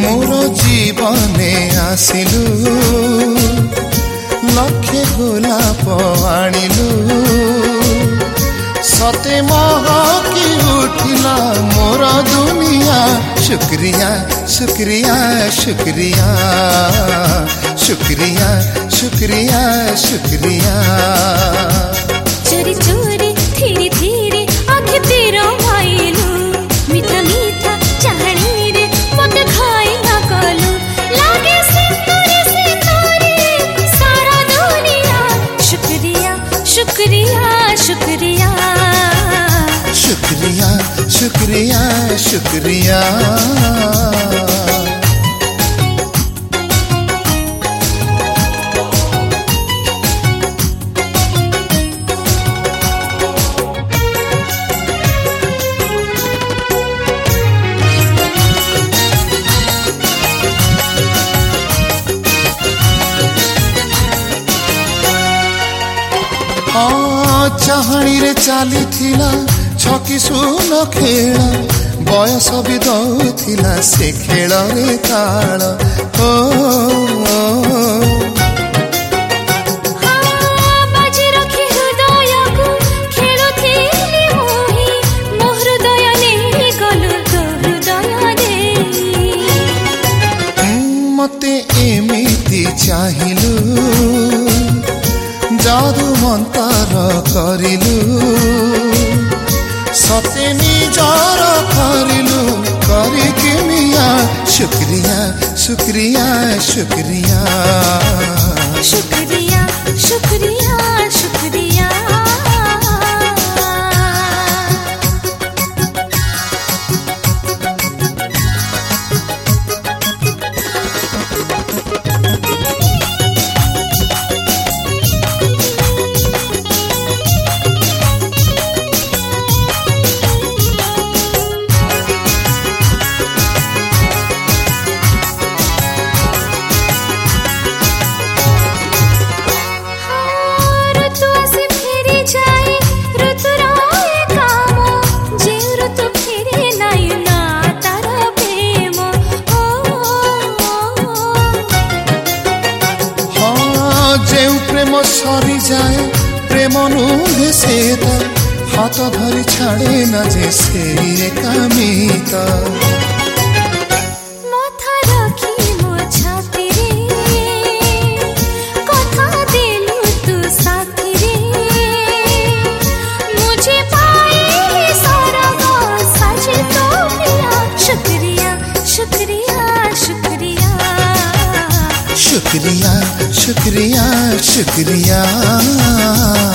मोर जीवने आसिलु लक्षे गोलाप आनिलु सते महकी उठिला मोर दुनिया शुक्रिया शुक्रिया शुक्रिया शुक्रिया शुक्रिया शुक्रिया चोरी चोरी धीरे धीरे आँखें तेरा भाईलू मीठा मीठा चाहनी रे मत खाई ना कलू लागे सिंदूरी सारा दुनिया शुक्रिया शुक्रिया शुक्रिया शुक्रिया शुक्रिया शुक्रिया चाहणी रे चली थिला छकी सुन खेल बयस भी दौला से खेल रे ताल मते एमिति चाहिलु जादू मंतर करिलु सते निजार करिलु करिके मिया शुक्रिया शुक्रिया शुक्रिया शुक्रिया शुक्रिया शुक्रिया प्रेम सरी जाए प्रेम नुहे से हाथ धरी छाड़े न जे से कामित माथा रखी मो छाती रे कथा देलु तू साथी रे मुझे पाए सारा साजे तो प्रिया शुक्रिया शुक्रिया शुक्रिया शुक्रिया शुक्रिया शुक्रिया